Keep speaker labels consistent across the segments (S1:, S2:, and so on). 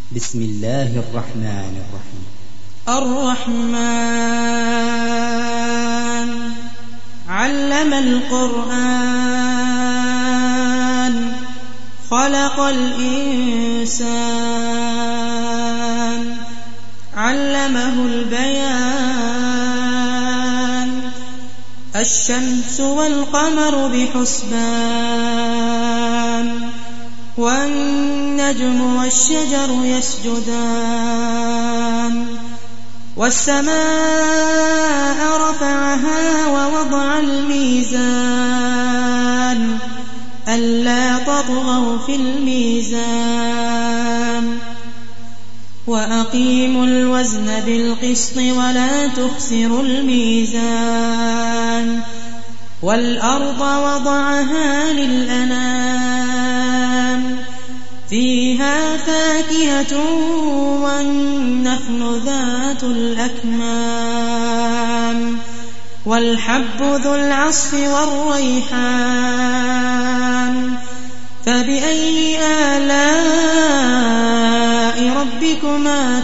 S1: بسم الله الرحمن الرحيم.
S2: الرحمن علم القرآن خلق الإنسان علمه البيان الشمس والقمر بحسبان والنجم والشجر يسجدان والسماء رفعها ووضع الميزان ألا تطغوا في الميزان وأقيموا الوزن بالقسط ولا تخسروا الميزان والأرض وضعها للأنام فيها فاكهة والنخل ذات الأكمام والحب ذو العصف والريحان فبأي آلاء ربكما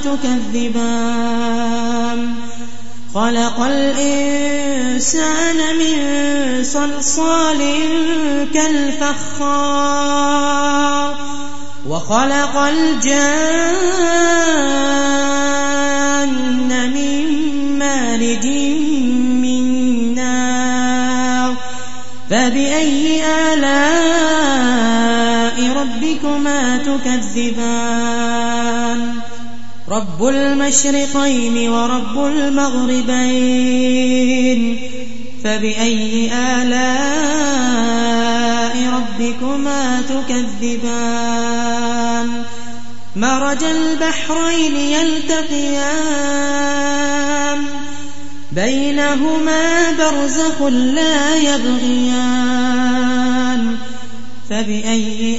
S2: تكذبان خلق الإنسان من صلصال كالفخار وخلق الجان من مارج من نار فبأي آلاء ربكما تكذبان رب المشرقين ورب المغربين فبأي آلاء ربكما تكذبان مرج البحرين يلتقيان بينهما برزخ لا يبغيان فبأي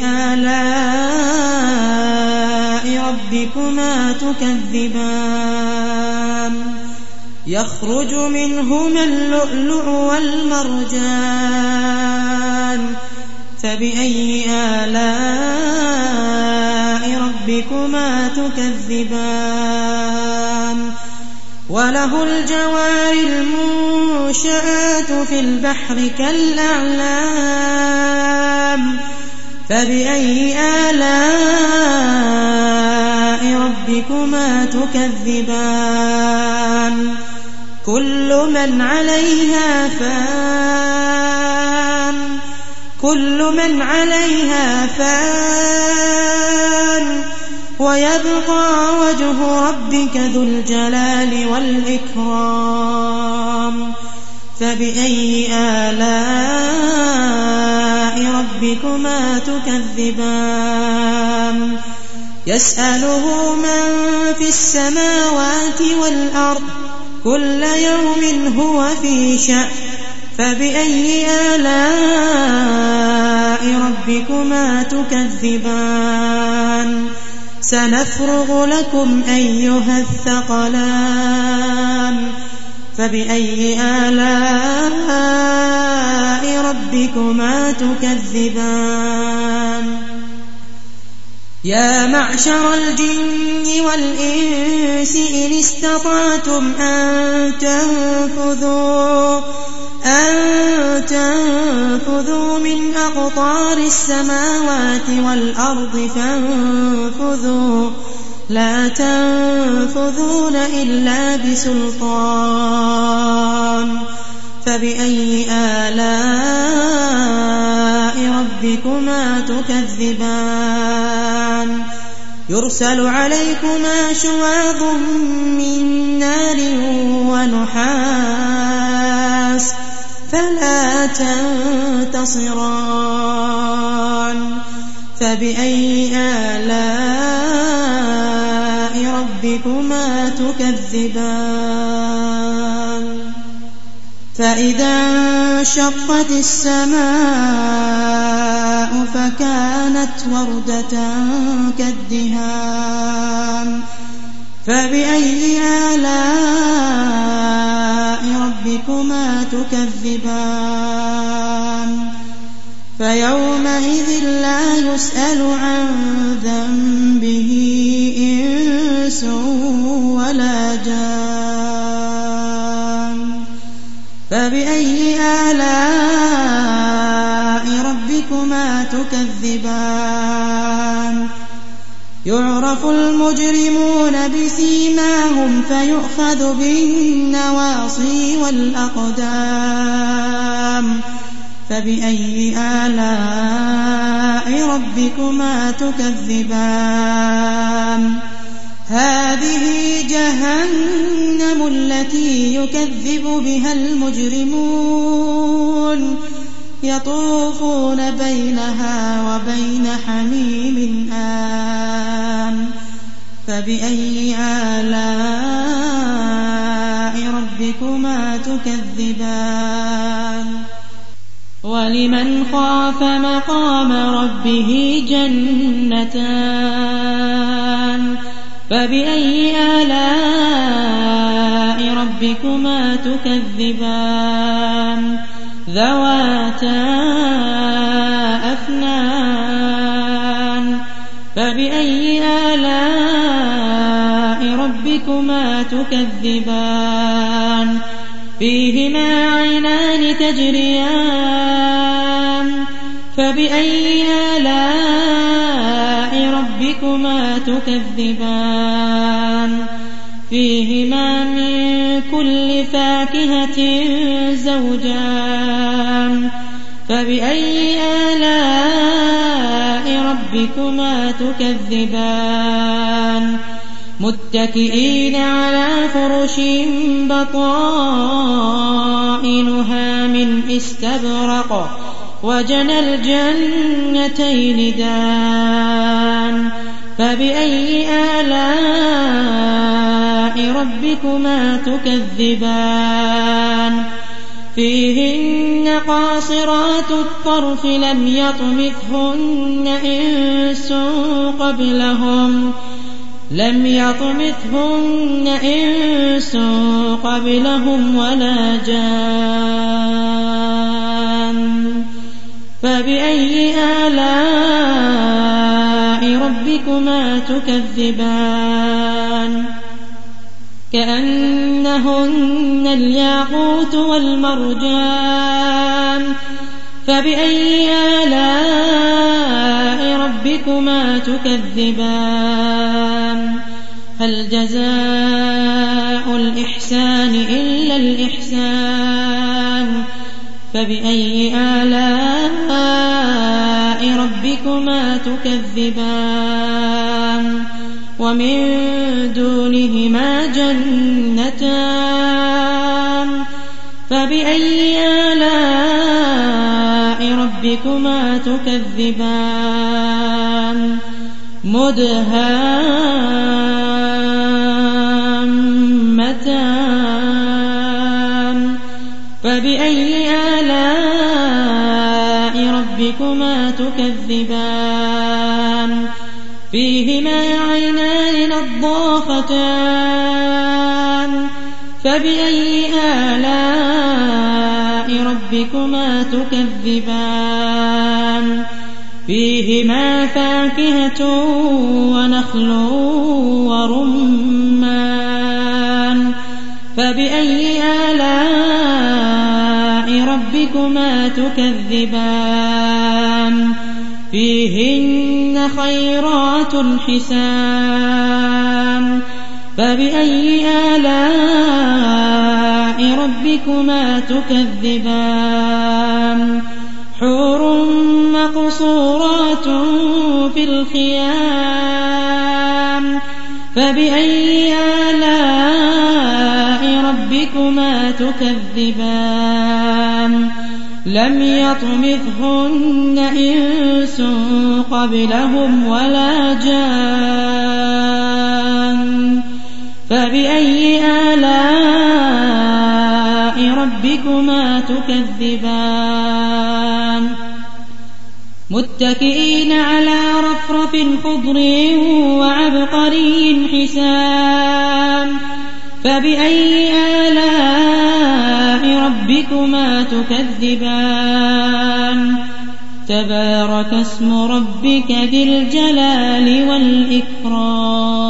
S2: آلاء ربكما تكذبان يخرج منهما اللؤلؤ والمرجان فبأي آلاء ربكما تكذبان وله الجوار المنشآت في البحر كالأعلام فبأي آلاء ربكما تكذبان كل من عليها فان ويبقى وجه ربك ذو الجلال والإكرام فبأي آلاء ربكما تكذبان يسأله من في السماوات والأرض كل يوم هو في شأن فبأي آلاء ربكما تكذبان سنفرغ لكم أيها الثقلان فبأي آلاء ربكما تكذبان يا معشر الجن والإنس إن استطعتم أن تنفذوا من أقطار السماوات والأرض فانفذوا لا تنفذون إلا بسلطان فبأي آلاء ربكما تكذبان يرسل عليكما شواظ من نار ونحاس فلا تنتصران فبأي آلاء ربكما تكذبان فإذا انشقت السماء فكانت وردة كالدهان فبأي آلاء ربكما تكذبان فيومئذ لا يسأل عن ذنبه إنس ولا جان فبأي آلاء ربكما تكذبان يعرف المجرمون بسيماهم فيؤخذ بالنواصي والأقدام فبأي آلاء ربكما تكذبان هذه جهنم التي يكذب بها المجرمون يطوفون بينها وبين حميم آن فبأي آلاء ربكما تكذبان ولمن خاف مقام ربه جنتان فبأي آلاء ربكما تكذبان ذواتا أفنان فبأي آلاء ربكما تكذبان فيهما عينان تجريان فبأي آلاء ربكما تكذبان فيهما من كل فاكهة زوجان فبأي آلاء ربكما تكذبان متكئين على فرش بطائنها من استبرق وجنى الجنتين دان فبأي آلاء ربكما تكذبان فيهن قاصرات الطرف لم يطمثهن إنس قبلهم ولا جان فبأي آلاء ربكما تكذبان كأنهن الياقوت والمرجان فبأي آلاء ربكما تكذبان هل جزاء الإحسان إلا الإحسان فبأي آلاء ربكما تكذبان ومن دونهما جنتان فبأي آلاء ربكما تكذبان مدهامتان فبأي آلاء ربكما تكذبان فيهما عينان نضاختان فبأي آلاء ربكما تكذبان فيهما فاكهة ونخل ورمان فبأي آلاء ربكما تكذبان فيهن خيرات حسان فبأي آلاء ربكما تكذبان حور مقصورات في الخيام فبأي آلاء ربكما تكذبان لم يطمثهن إنس قبلهم ولا جان فبأي آلاء ربكما تكذبان متكئين على رفرف خضر وعبقري حسان فبأي آلاء ربكما تكذبان تبارك اسم ربك ذي الجلال والإكرام